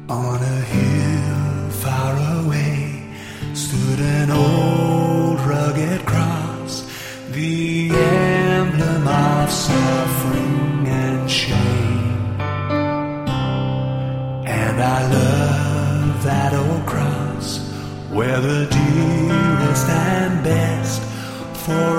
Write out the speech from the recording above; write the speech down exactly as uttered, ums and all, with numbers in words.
On a hill far away stood an old rugged cross, the emblem of suffering and shame. And I love that old cross, where the dearest and best for